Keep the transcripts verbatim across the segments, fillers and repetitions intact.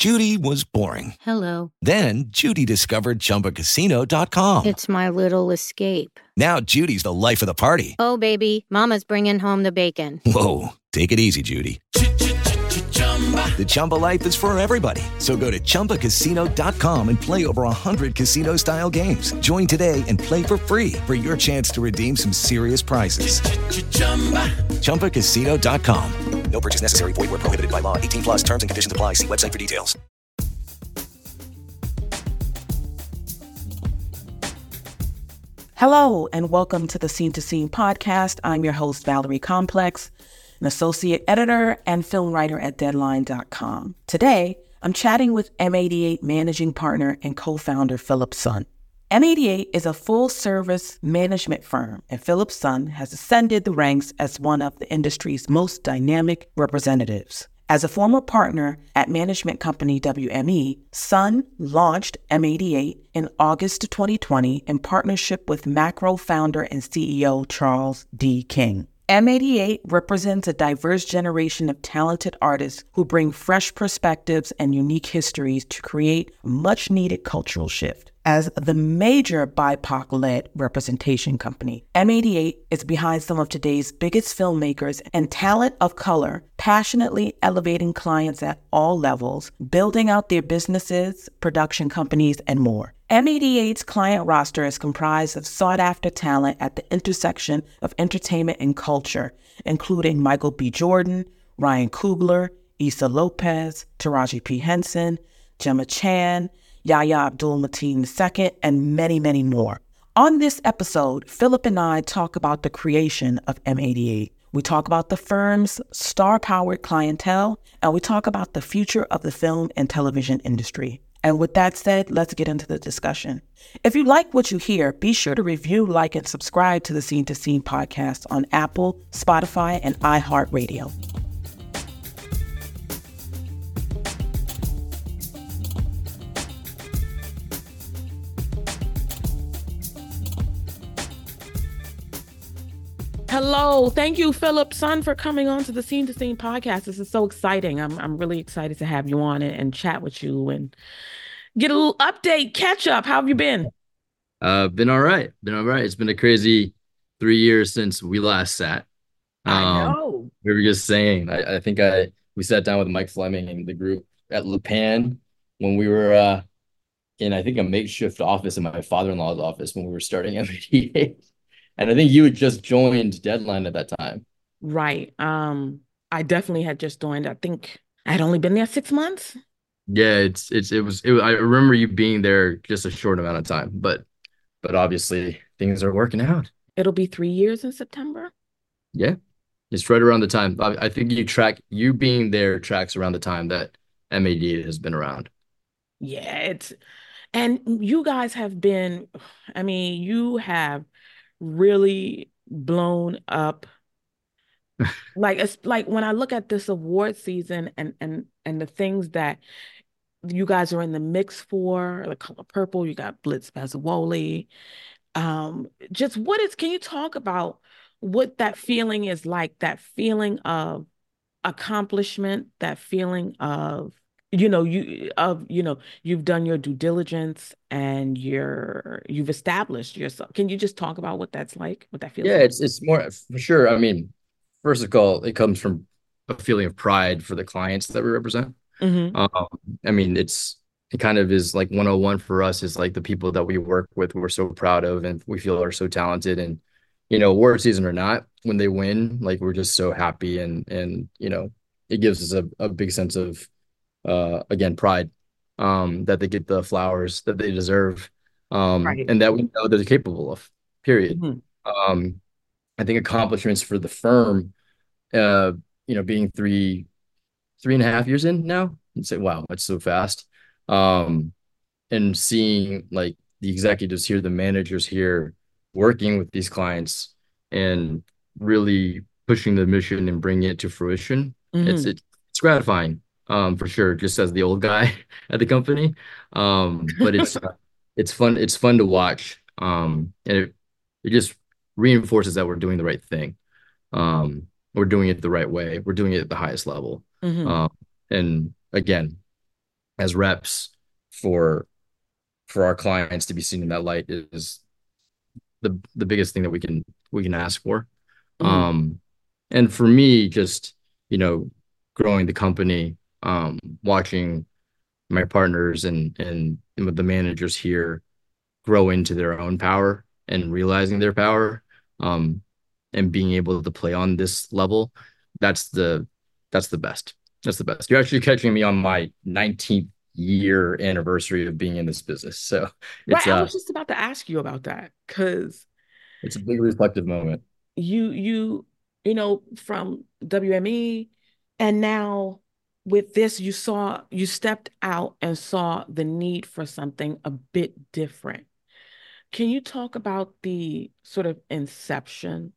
Judy was boring. Hello. Then Judy discovered Chumba Casino dot com. It's my little escape. Now Judy's the life of the party. Oh, baby, mama's bringing home the bacon. Whoa, take it easy, Judy. The Chumba life is for everybody. So go to Chumba Casino dot com and play over one hundred casino-style games. Join today and play for free for your chance to redeem some serious prizes. Chumba Casino dot com. No purchase necessary. Void where prohibited by law. eighteen plus terms and conditions apply. See website for details. Hello, and welcome to the Scene to Scene podcast. I'm your host, Valerie Complex, an associate editor and film writer at Deadline dot com. Today, I'm chatting with M eighty-eight managing partner and co-founder Philip Sun. M eighty-eight is a full-service management firm, and Philip Sun has ascended the ranks as one of the industry's most dynamic representatives. As a former partner at management company W M E, Sun launched M eighty-eight in August twenty twenty in partnership with Macro founder and C E O Charles D. King. M eighty-eight represents a diverse generation of talented artists who bring fresh perspectives and unique histories to create a much-needed cultural shift. As the major B I P O C-led representation company, M eighty-eight is behind some of today's biggest filmmakers and talent of color, passionately elevating clients at all levels, building out their businesses, production companies, and more. M eighty-eight's client roster is comprised of sought-after talent at the intersection of entertainment and culture, including Michael B. Jordan, Ryan Coogler, Issa Lopez, Taraji P. Henson, Gemma Chan, Yahya Abdul-Mateen the Second, and many, many more. On this episode, Philip and I talk about the creation of M eighty-eight. We talk about the firm's star-powered clientele, and we talk about the future of the film and television industry. And with that said, let's get into the discussion. If you like what you hear, be sure to review, like, and subscribe to the Scene to Scene podcast on Apple, Spotify, and iHeartRadio. Hello. Thank you, Philip Sun, for coming on to the Scene to Scene podcast. This is so exciting. I'm I'm really excited to have you on and, and chat with you and get a little update, catch up. How have you been? Uh, been all right. Been all right. It's been a crazy three years since we last sat. Um, I know. We were just saying, I, I think I we sat down with Mike Fleming and the group at Le Pan when we were uh, in, I think, a makeshift office in my father-in-law's office when we were starting M eighty-eight. And I think you had just joined Deadline at that time. Right. Um, I definitely had just joined. I think I had only been there six months. Yeah, it's it's it was. It, I remember you being there just a short amount of time, but but obviously things are working out. It'll be three years in September. Yeah, it's right around the time. I, I think you track you being there tracks around the time that M eighty-eight has been around. Yeah, it's and you guys have been. I mean, you have really blown up. like it's like when I look at this award season and and and the things that you guys are in the mix for, The Color Purple, you got Blitz Bazzuoli. Um, just what is, can you talk about what that feeling is like, that feeling of accomplishment, that feeling of, you know, you of, you know, you've done your due diligence and you're, you've established yourself. Can you just talk about what that's like, what that feels Yeah, like? it's it's more for sure. I mean, first of all, it comes from a feeling of pride for the clients that we represent. Mm-hmm. Um, I mean, it's it kind of is like one oh one for us is like the people that we work with, we're so proud of and we feel are so talented. And, you know, award season or not, when they win, like we're just so happy and and you know, it gives us a, a big sense of uh again, pride um that they get the flowers that they deserve um Right. and that we know they're capable of, period. Mm-hmm. Um I think accomplishments for the firm, uh, you know, being three, three and a half years in now, you'd say, wow, that's so fast. Um, and seeing like the executives here, the managers here working with these clients and really pushing the mission and bringing it to fruition. Mm-hmm. It's, it, it's gratifying, um, for sure, just as the old guy at the company. Um, but it's, it's fun. It's fun to watch. Um, and it, it just reinforces that we're doing the right thing. Um, we're doing it the right way. We're doing it at the highest level. Mm-hmm. Um, and again, as reps for for our clients to be seen in that light is the the biggest thing that we can we can ask for. Mm-hmm. Um, and for me, just you know, growing the company, um, watching my partners and and, and with the managers here grow into their own power and realizing their power, um, and being able to play on this level, that's the that's the best. That's the best. You're actually catching me on my nineteenth year anniversary of being in this business. So Right. it's I uh was just about to ask you about that because it's a big reflective moment. you you you know from W M E and now with this you saw you stepped out and saw the need for something a bit different. Can you talk about the sort of inception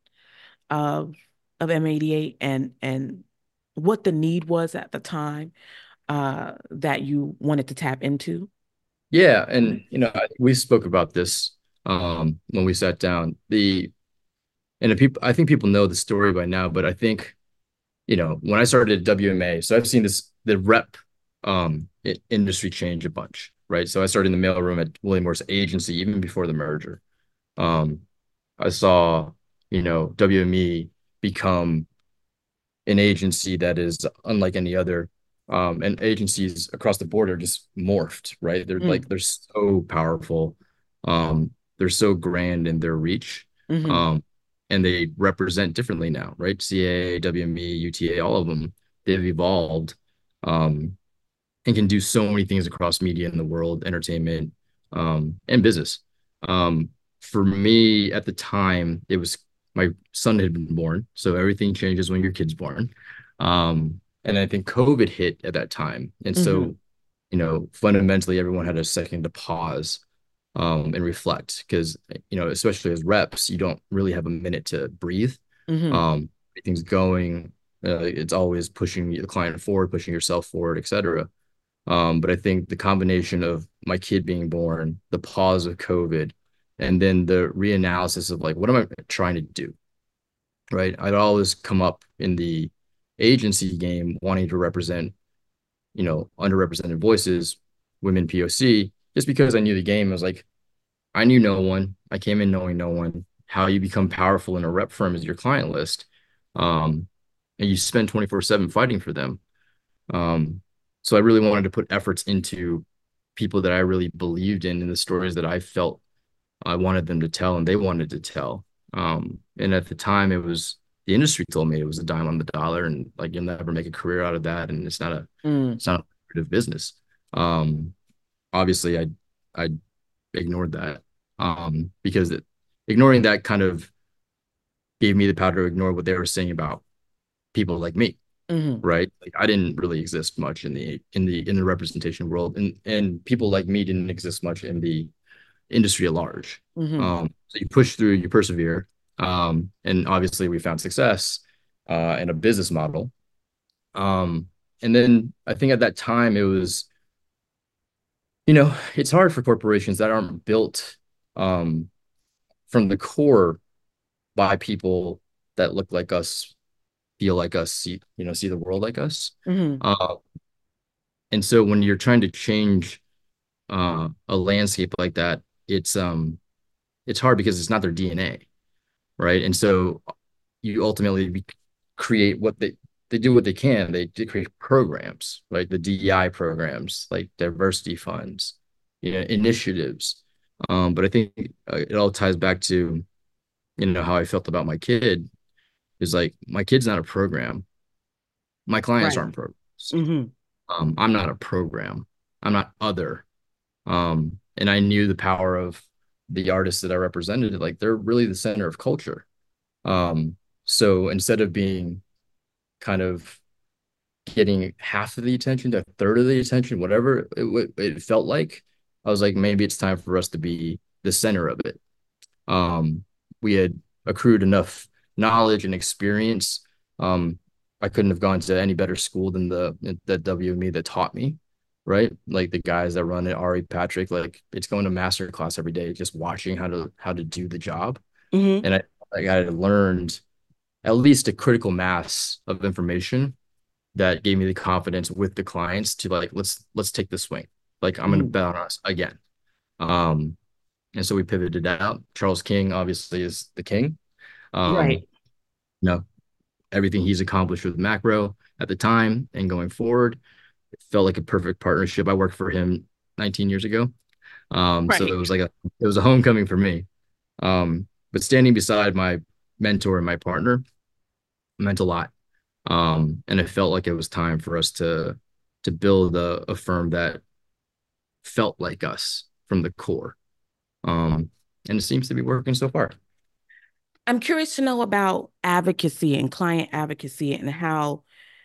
of of M eighty-eight and and what the need was at the time uh that you wanted to tap into? Yeah, and you know, we spoke about this um when we sat down. The and the people I think people know the story by now, but I think, you know, when I started at W M A, so I've seen this the rep um i- industry change a bunch, right? So I started in the mailroom at William Morris Agency even before the merger. Um, I saw, you know, W M E become an agency that is unlike any other. Um, and agencies across the board are just morphed, right? They're like Mm, they're so powerful. Um, they're so grand in their reach. hmm Um, and they represent differently now, right? C A A, W M E, U T A, all of them, they've evolved, um, and can do so many things across media in the world, entertainment, um, and business. Um, for me at the time, it was my son had been born, so everything changes when your kid's born. Um, and I think COVID hit at that time, and hmm so you know, fundamentally, everyone had a second to pause, um, and reflect because you know, especially as reps, you don't really have a minute to breathe. hmm Um, everything's going. Uh, it's always pushing the client forward, pushing yourself forward, et cetera. Um, but I think the combination of my kid being born, the pause of COVID, and then the reanalysis of like, what am I trying to do? Right. I'd always come up in the agency game wanting to represent, you know, underrepresented voices, women P O C, just because I knew the game. I was like, I knew no one. I came in knowing no one. How you become powerful in a rep firm is your client list. Um, and you spend twenty-four seven fighting for them. Um, so I really wanted to put efforts into people that I really believed in and the stories that I felt I wanted them to tell and they wanted to tell. Um, and at the time, it was the industry told me it was a dime on the dollar, and like you'll never make a career out of that, and it's not a mm, it's not a lucrative business. Um, obviously, I I ignored that, um, because it, ignoring that kind of gave me the power to ignore what they were saying about people like me, hmm right? Like I didn't really exist much in the in the in the representation world, and and people like me didn't exist much in the industry at large. hmm Um, so you push through, you persevere, um, and obviously we found success uh, in a business model. Um, and then I think at that time it was, you know, it's hard for corporations that aren't built um, from the core by people that look like us, feel like us, see, you know, see the world like us. hmm Uh, and so when you're trying to change uh, a landscape like that, it's um it's hard because it's not their D N A, right? And so you ultimately be, create what they they do what they can. They, they create programs, like the D E I programs, like diversity funds, you know, initiatives. Um, but I think uh, it all ties back to you know how I felt about my kid is like my kid's not a program. My clients Right. aren't programs. hmm Um, I'm not a program. I'm not other. Um, and I knew the power of the artists that I represented. Like they're really the center of culture. Um, so instead of being kind of getting half of the attention to a third of the attention, whatever it, it felt like, I was like, maybe it's time for us to be the center of it. Um, we had accrued enough knowledge and experience. Um, I couldn't have gone to any better school than the the W M E that taught me, right? Like the guys that run it, Ari Patrick, like it's going to master class every day, just watching how to how to do the job. hmm And I like I had learned at least a critical mass of information that gave me the confidence with the clients to like, let's, let's take the swing. Like, I'm going to bet on us again. Um, and so we pivoted out. Charles King obviously is the king. Um, Right. You know, everything he's accomplished with Macro at the time and going forward, it felt like a perfect partnership. I worked for him nineteen years ago. Um, so Right. it was like a, it was a homecoming for me. Um, but standing beside my mentor and my partner meant a lot. Um, and it felt like it was time for us to, to build a, a firm that felt like us from the core. Um, and it seems to be working so far. I'm curious to know about advocacy and client advocacy and how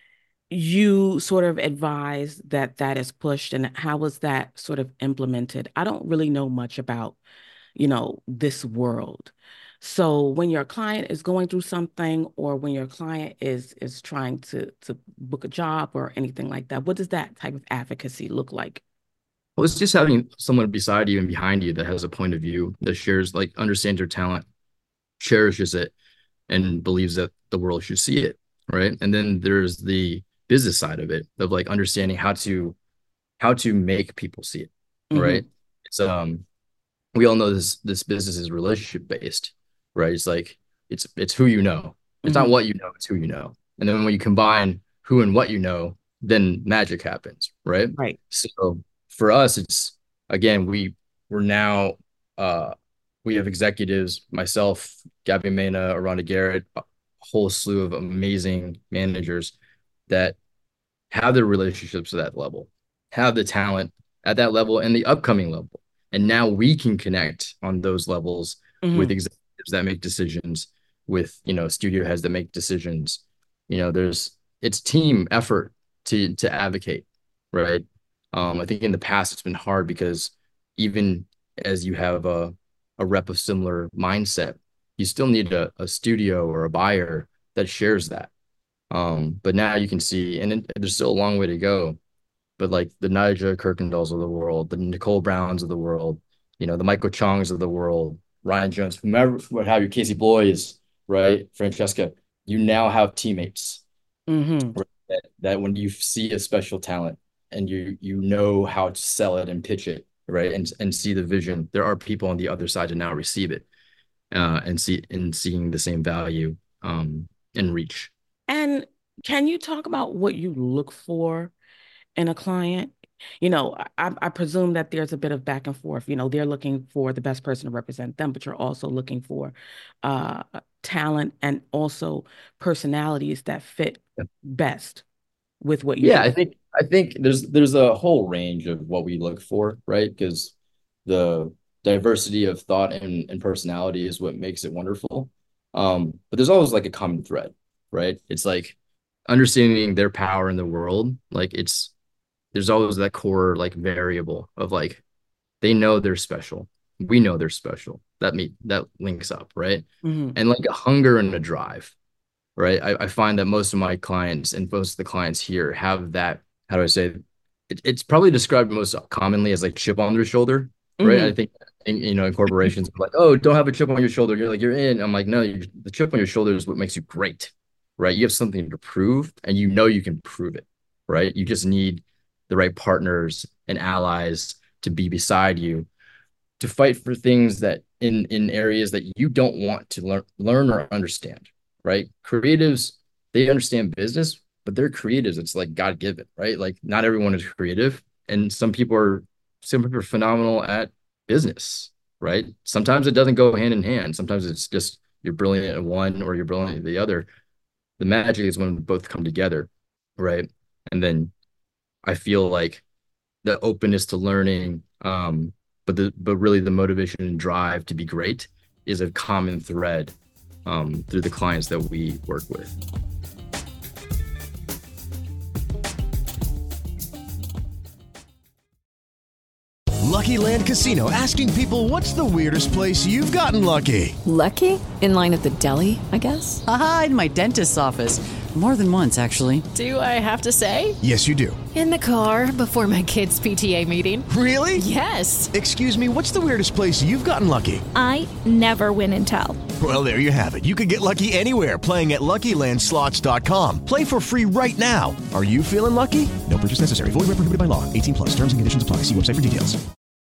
you sort of advise that that is pushed and how was that sort of implemented? I don't really know much about, you know, this world. So when your client is going through something or when your client is is trying to to book a job or anything like that, what does that type of advocacy look like? Well, it's just having someone beside you and behind you that has a point of view, that shares, like, understands your talent, cherishes it, and believes that the world should see it, right? And then there's the business side of it, of like understanding how to how to make people see it, right? Mm-hmm. It's um we all know this this business is relationship based, right? It's like it's it's who you know. It's mm-hmm. not what you know, it's who you know. And then when you combine who and what you know, then magic happens, right? Right. So for us, it's again, we we're now uh we have executives, myself, Gabby Mena, Aranda Garrett, a whole slew of amazing managers that have their relationships at that level, have the talent at that level and the upcoming level. And now we can connect on those levels mm-hmm. with executives that make decisions, with, you know, studio heads that make decisions. You know, there's, it's team effort to, to advocate, right? Um, I think in the past it's been hard because even as you have a, a rep of similar mindset, you still need a, a studio or a buyer that shares that. Um, but now you can see, and it, there's still a long way to go, but like the Nigel Kirkendalls of the world, the Nicole Browns of the world, you know, the Michael Chongs of the world, Ryan Jones, whomever, what have you, Casey Bloys, right? Francesca, you now have teammates mm-hmm. that, that when you see a special talent and you, you know how to sell it and pitch it, right? And, and see the vision, there are people on the other side to now receive it uh, and see, and seeing the same value um, and reach. And can you talk about what you look for in a client? You know, I, I presume that there's a bit of back and forth. You know, they're looking for the best person to represent them, but you're also looking for uh, talent and also personalities that fit yeah. best with what you. Yeah, do. I think I think there's there's a whole range of what we look for, right? Because the diversity of thought and, and personality is what makes it wonderful. Um, but there's always like a common thread. Right. It's like understanding their power in the world. Like it's, there's always that core like variable of like, they know they're special. We know they're special. That me that links up. Right. Mm-hmm. And like a hunger and a drive. Right. I, I find that most of my clients and most of the clients here have that, how do I say, it, it's probably described most commonly as like chip on their shoulder. Right. Mm-hmm. I think, in, you know, in corporations, like, oh, don't have a chip on your shoulder. You're like, you're in. I'm like, no, you, the chip on your shoulder is what makes you great. Right. You have something to prove and you know you can prove it. Right. You just need the right partners and allies to be beside you to fight for things that in, in areas that you don't want to learn, learn or understand. Right. Creatives, they understand business, but they're creatives. It's like God given. Right. Like not everyone is creative. And some people are some people are phenomenal at business. Right. Sometimes it doesn't go hand in hand. Sometimes it's just you're brilliant at one or you're brilliant at the other. The magic is when both come together, right? And then I feel like the openness to learning, um, but the but really the motivation and drive to be great is a common thread um, through the clients that we work with. Lucky Land Casino, asking people, what's the weirdest place you've gotten lucky? Lucky? In line at the deli, I guess? Aha, in my dentist's office. More than once, actually. Do I have to say? Yes, you do. In the car before my kids' P T A meeting. Really? Yes. Excuse me, what's the weirdest place you've gotten lucky? I never win and tell. Well, there you have it. You can get lucky anywhere, playing at Lucky Land Slots dot com. Play for free right now. Are you feeling lucky? No purchase necessary. Void where prohibited by law. eighteen plus. Terms and conditions apply. See website for details.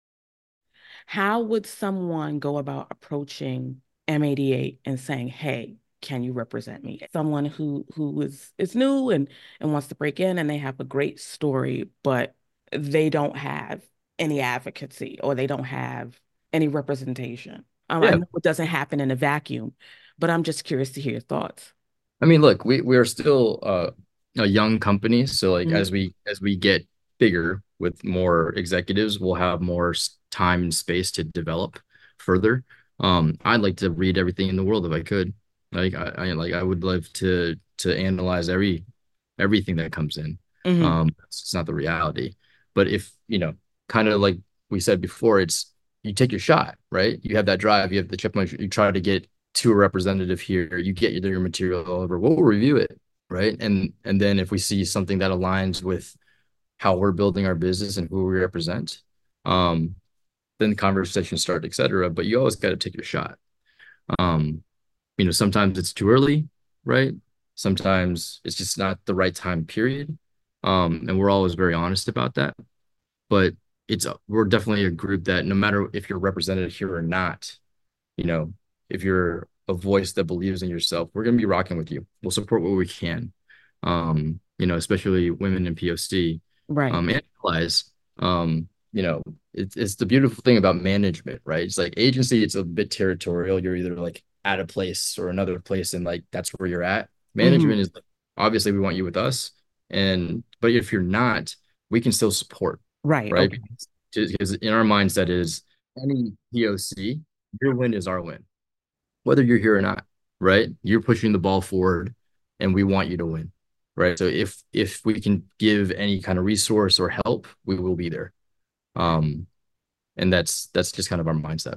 How would someone go about approaching M eighty-eight and saying, hey, can you represent me? Someone who who is, is new and, and wants to break in, and they have a great story, but they don't have any advocacy, or they don't have any representation. Um, Yeah. I know it doesn't happen in a vacuum, but I'm just curious to hear your thoughts. I mean, look, we we are still uh, a young company, so like Mhm. as we as we get bigger with more executives, we'll have more s- time and space to develop further. Um, I'd like to read everything in the world if I could. Like I, I like I would love to to analyze every everything that comes in. Mhm. Um, it's just not the reality. But if, you know, kind of like we said before, it's you take your shot, right? You have that drive, you have the chip on your- you try to get to a representative here, you get your, your material over, we'll review it, right? And and then if we see something that aligns with how we're building our business and who we represent, um, then conversations start, et cetera. But you always got to take your shot. Um, you know, sometimes it's too early, right? Sometimes it's just not the right time period. Um, and we're always very honest about that. But it's a, we're definitely a group that no matter if you're represented here or not, you know, if you're a voice that believes in yourself, we're gonna be rocking with you. We'll support what we can. Um, you know, especially women in P O C, Right. um, and allies. Um, you know, it's it's the beautiful thing about management, right? It's like agency, it's a bit territorial. You're either like at a place or another place, and like that's where you're at. Management is like, obviously we want you with us, and but if you're not, we can still support, Right. right? Okay. Because in our mindset is any P O C, your win is our win, whether you're here or not, right? You're pushing the ball forward, and we want you to win, right? So if if we can give any kind of resource or help, we will be there. Um, and that's that's just kind of our mindset.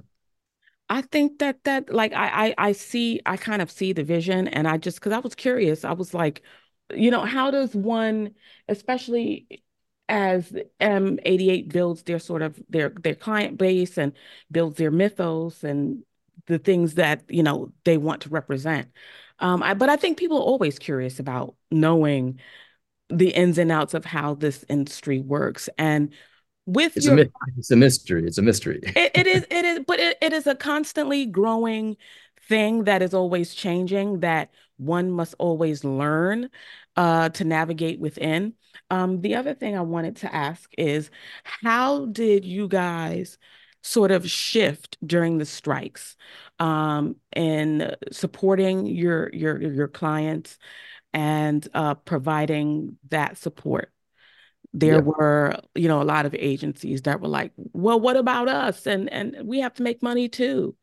I think that that like I I I see I kind of see the vision, and I just because I was curious, I was like, you know, how does one, especially as M eighty-eight builds their sort of their their client base and builds their mythos and the things that, you know, they want to represent. Um, I, but I think people are always curious about knowing the ins and outs of how this industry works. And with It's a your myth. It's a mystery. It's a mystery. it, it is, it is, but it, it is a constantly growing thing that is always changing, that one must always learn uh, to navigate within. Um, the other thing I wanted to ask is, how did you guys sort of shift during the strikes um, in supporting your your your clients and uh, providing that support? There Yeah. were, you know, a lot of agencies that were like, well, what about us? And and we have to make money too.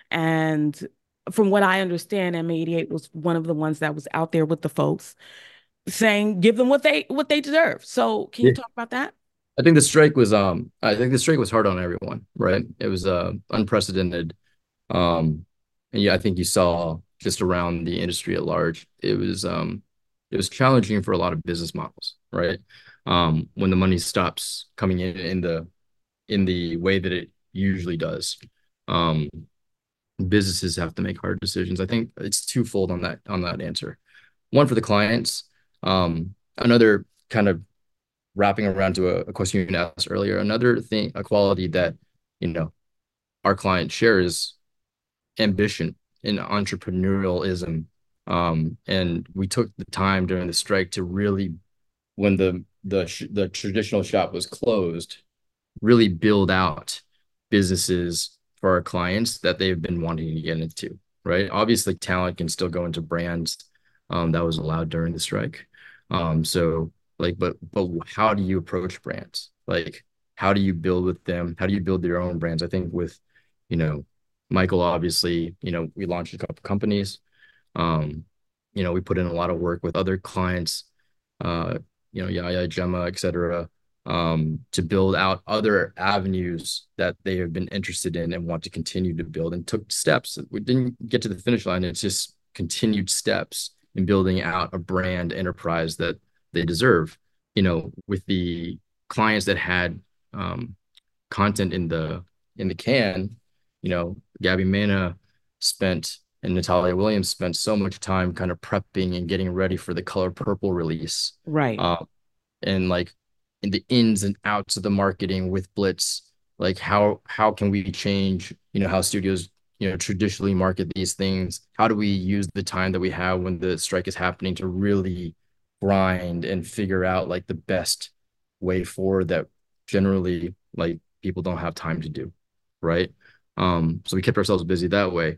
And from what I understand, M eighty-eight was one of the ones that was out there with the folks saying, give them what they what they deserve. So can you Yeah. talk about that? I think the strike was um I think the strike was hard on everyone, right? It was uh unprecedented. Um and yeah, I think you saw just around the industry at large, it was um it was challenging for a lot of business models, right? Um when the money stops coming in in the in the way that it usually does. Um businesses have to make hard decisions. I think it's twofold on that on that answer. One for the clients, um another kind of wrapping around to a, a question you asked earlier, another thing, a quality that, you know, our clients share is ambition and entrepreneurialism. Um, and we took the time during the strike to really, when the the sh- the traditional shop was closed, really build out businesses for our clients that they've been wanting to get into, right? Obviously, talent can still go into brands um, that was allowed during the strike. Um, so like, but but how do you approach brands? Like, how do you build with them? How do you build your own brands? I think with, you know, Michael, obviously, you know, we launched a couple companies. Um, you know, we put in a lot of work with other clients, uh, you know, Yaya, Gemma, et cetera. um, to build out other avenues that they have been interested in and want to continue to build, and took steps. We didn't get to the finish line. It's just continued steps in building out a brand enterprise that they deserve. You know, with the clients that had um, content in the in the can, you know, Gabby Mena spent and Natalia Williams spent so much time kind of prepping and getting ready for the Color Purple release. Right. Um, and like in the ins and outs of the marketing with Blitz, like how how can we change, you know, how studios, you know, traditionally market these things? How do we use the time that we have when the strike is happening to really grind and figure out like the best way forward that generally like people don't have time to do, right? Um, so we kept ourselves busy that way.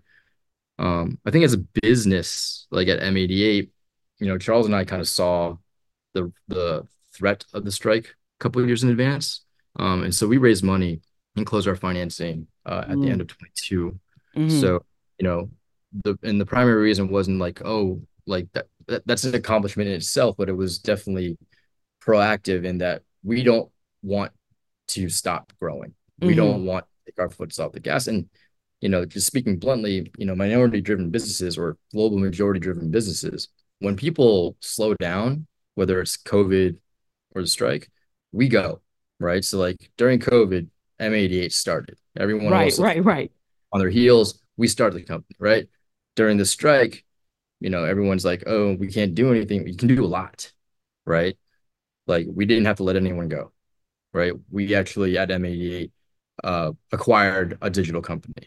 Um, I think as a business, like at M eighty-eight, you know, Charles and I kind of saw the the threat of the strike a couple of years in advance. Um, and so we raised money and closed our financing uh, at the end of twenty-two. Mhm. So, you know, the and the primary reason wasn't like, oh, like that, that that's an accomplishment in itself, but it was definitely proactive in that we don't want to stop growing. We Mhm. don't want to take our foot off the gas. And, you know, just speaking bluntly, you know, minority driven businesses or global majority driven businesses, when people slow down, whether it's COVID or the strike, we go, right? So like during COVID, M eighty-eight started. Everyone Right, else right, right. on their heels, we started the company, right? During the strike, you know, everyone's like, oh, we can't do anything. We can do a lot, right? Like we didn't have to let anyone go, right? We actually at M eighty-eight uh, acquired a digital company.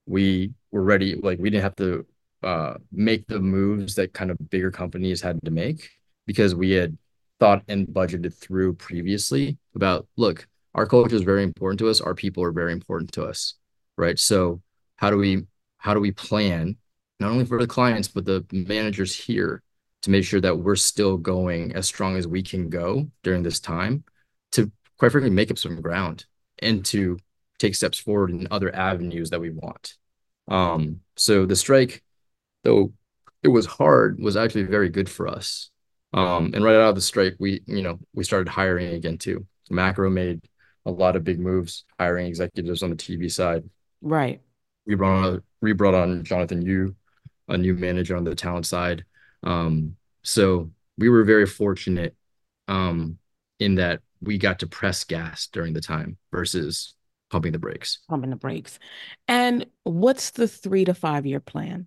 We were ready, like we didn't have to uh, make the moves that kind of bigger companies had to make because we had thought and budgeted through previously about, look, our culture is very important to us. Our people are very important to us, right? So how do we how do we plan not only for the clients but the managers here to make sure that we're still going as strong as we can go during this time to quite frankly make up some ground and to take steps forward in other avenues that we want. Um, so the strike, though it was hard, was actually very good for us. Um, and right out of the strike, we, you know, we started hiring again too. Macro made a lot of big moves, hiring executives on the T V side. Right. We brought on, we brought on Jonathan Yu, a new manager on the talent side. Um, so we were very fortunate um, in that we got to press gas during the time versus pumping the brakes. Pumping the brakes. And what's the three to five year plan?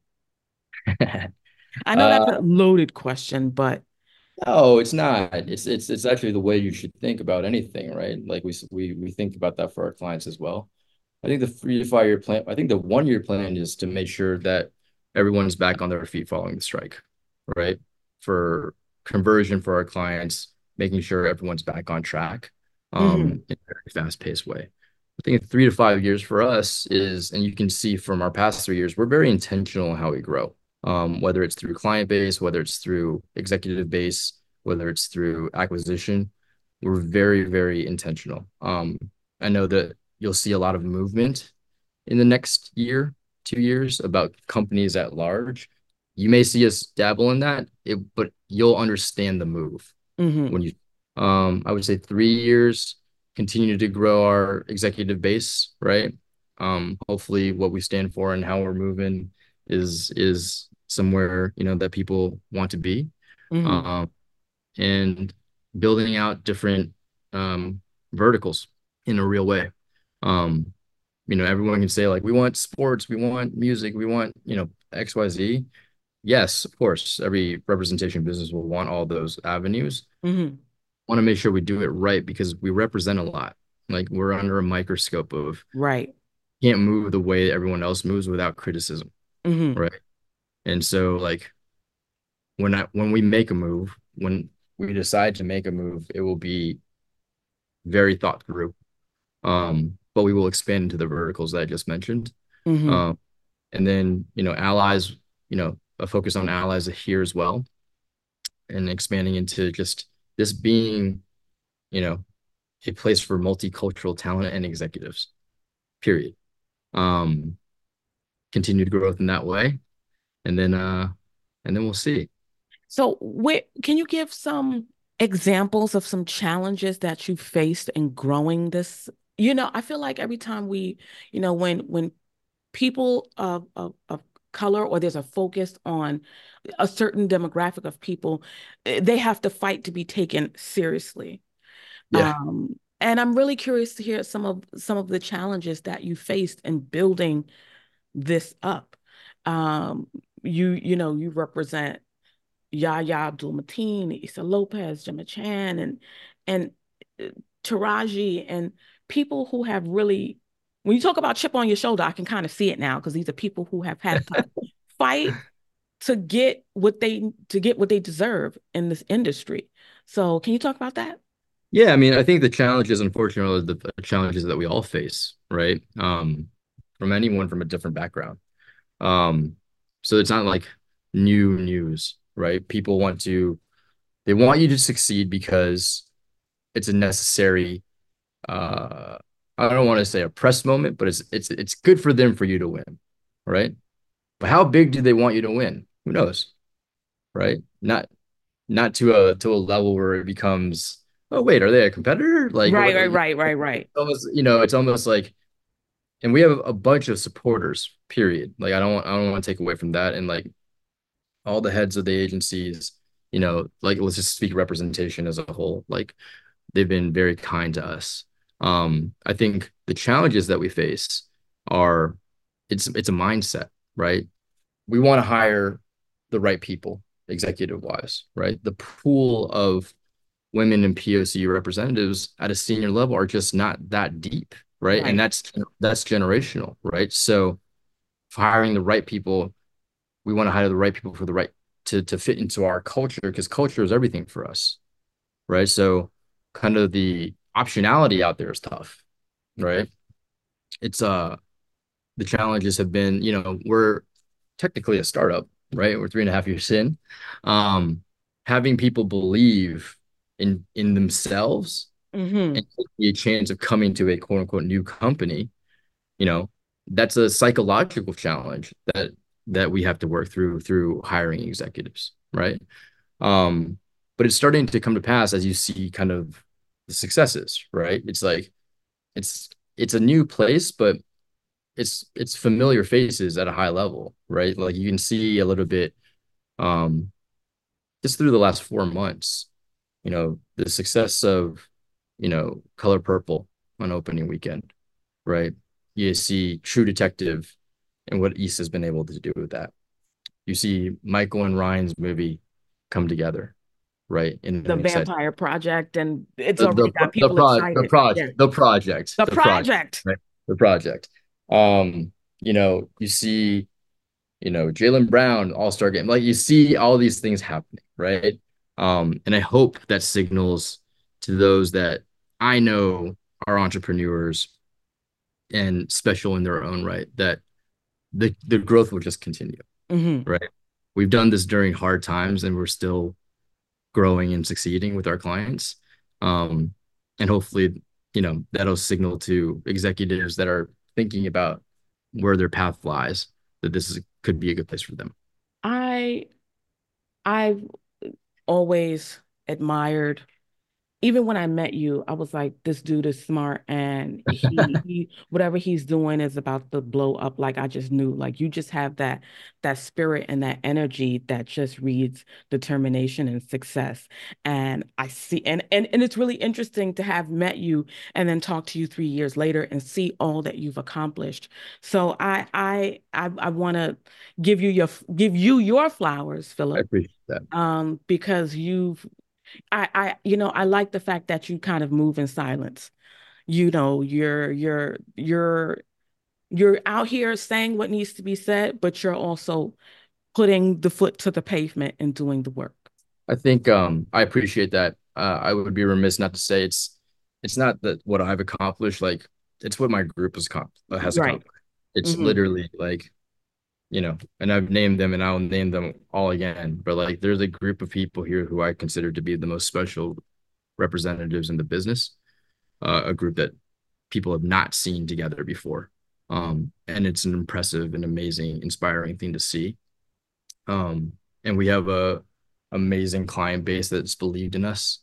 I know that's Uh, a loaded question, but no, it's not. It's it's it's actually the way you should think about anything, right? Like we s- we we think about that for our clients as well. I think the three to five year plan, I think the one year plan is to make sure that everyone's back on their feet following the strike, right? For conversion for our clients, making sure everyone's back on track Mhm. um, in a very fast paced way. I think three to five years for us is, and you can see from our past three years, we're very intentional in how we grow, um, whether it's through client base, whether it's through executive base, whether it's through acquisition. We're very, very intentional. Um, I know that you'll see a lot of movement in the next year, two years about companies at large. You may see us dabble in that, it, but you'll understand the move Mhm. when you, um, I would say three years, continue to grow our executive base, right? Um, hopefully what we stand for and how we're moving is is somewhere, you know, that people want to be. Mhm. Um, and building out different um verticals in a real way. Um, you know, everyone can say like we want sports, we want music, we want, you know, X Y Z. Yes, of course, every representation business will want all those avenues. Mhm. Want to make sure we do it right because we represent a lot. Like we're under a microscope of Right. can't move the way everyone else moves without criticism, Mhm. right? And so like when I when we make a move, when we decide to make a move, it will be very thought through. Um, but we will expand into the verticals that I just mentioned. Mhm. Um, and then, you know, allies, you know, a focus on allies here as well, and expanding into just this being, you know, a place for multicultural talent and executives, period. Um, continued growth in that way. And then uh and then we'll see. So where can you give some examples of some challenges that you faced in growing this? You know, I feel like every time we, you know, when when people of, of, of color, or there's a focus on a certain demographic of people, eh, they have to fight to be taken seriously. Yeah. Um, and I'm really curious to hear some of some of the challenges that you faced in building this up. Um, you you know, you represent Yahya Abdul-Mateen, Issa Lopez, Gemma Chan, and and uh, Taraji, and people who have really, when you talk about chip on your shoulder, I can kind of see it now, because these are people who have had to fight to get what they to get what they deserve in this industry. So can you talk about that? Yeah, I mean, I think the challenges, unfortunately, are the the challenges that we all face, right? Um, from anyone from a different background. Um, so it's not like new news, right? People want to, they want you to succeed because it's a necessary, uh, I don't want to say a press moment, but it's it's it's good for them for you to win, right? But how big do they want you to win? Who knows, right? Not not to a to a level where it becomes, oh wait, are they a competitor? Like Right, what? right, right, right, right. Almost, you know, it's almost like, and we have a bunch of supporters, period. Like I don't want, I don't want to take away from that. And like all the heads of the agencies, you know, like let's just speak representation as a whole. Like they've been very kind to us. Um, I think the challenges that we face are, it's it's a mindset, right? We want to hire the right people, executive wise, right? The pool of women and P O C representatives at a senior level are just not that deep, right? Right. And that's that's generational, right? So hiring the right people, we want to hire the right people for the right to to fit into our culture, because culture is everything for us, right? So kind of the optionality out there is tough, right? It's uh the challenges have been, you know, we're technically a startup, right? We're three and a half years in. Um, having people believe in in themselves Mm-hmm. and take a chance of coming to a quote unquote new company, you know, that's a psychological challenge that that we have to work through through hiring executives, right? Um, but it's starting to come to pass as you see kind of the successes, right? It's like it's it's a new place, but it's it's familiar faces at a high level, right? Like you can see a little bit um just through the last four months, you know, the success of, you know, Color Purple on opening weekend, right? You see True Detective and what East has been able to do with that. You see Michael and Ryan's movie come together, right? In The an exciting, Vampire Project, and it's the already the got the people pro the excited. Yeah. project the project The the project project. right? The project. Um, you know, you see, you know, Jaylen Brown All-Star game. Like you see all these things happening, right? Um, and I hope that signals to those that I know are entrepreneurs and special in their own right that the the growth will just continue, Mm-hmm. right? We've done this during hard times and we're still growing and succeeding with our clients. Um, and hopefully, you know, that'll signal to executives that are thinking about where their path lies that this is could be a good place for them. I I've always admired, even when I met you, I was like, this dude is smart, and he, he whatever he's doing is about to blow up. Like I just knew, like you just have that that spirit and that energy that just reads determination and success. And I see, and and and it's really interesting to have met you and then talk to you three years later and see all that you've accomplished. So I I I, I want to give you your give you your flowers, I Philip, appreciate that. um, because you've I, I, you know, I like the fact that you kind of move in silence. You know, you're, you're, you're, you're out here saying what needs to be said, but you're also putting the foot to the pavement and doing the work. I think um, I appreciate that. Uh, I would be remiss not to say it's it's not that what I've accomplished, like it's what my group has, com- has Right. accomplished. It's Mm-hmm. literally like, you know, and I've named them and I'll name them all again. But like, there's a group of people here who I consider to be the most special representatives in the business, uh, a group that people have not seen together before. Um, and it's an impressive and amazing, inspiring thing to see. Um, and we have a amazing client base that's believed in us.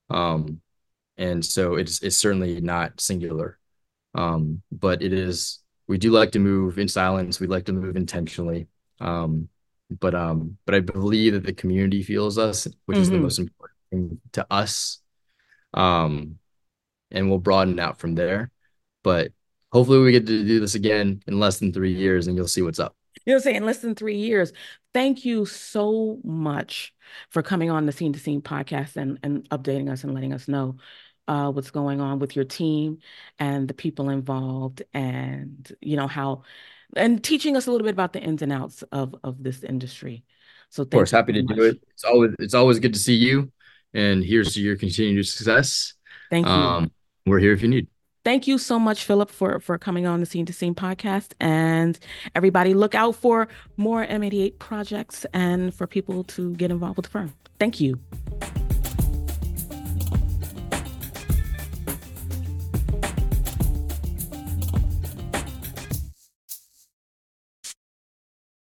Um, and so it's it's certainly not singular. Um, but it is, we do like to move in silence. We like to move intentionally. Um, but um, but I believe that the community feels us, which mm-hmm. is the most important thing to us. Um, and we'll broaden out from there. But hopefully we get to do this again in less than three years and you'll see what's up. You know what I'm saying? Less than three years. Thank you so much for coming on the Scene to Scene podcast and, and updating us and letting us know uh, what's going on with your team and the people involved, and, you know, how, and teaching us a little bit about the ins and outs of, of this industry. So thank of course, you happy so to much. do it. It's always, it's always good to see you, and here's to your continued success. Thank you. Um, we're here if you need. Thank you so much, Philip, for, for coming on the Scene to Scene podcast. And everybody look out for more M eighty-eight projects and for people to get involved with the firm. Thank you.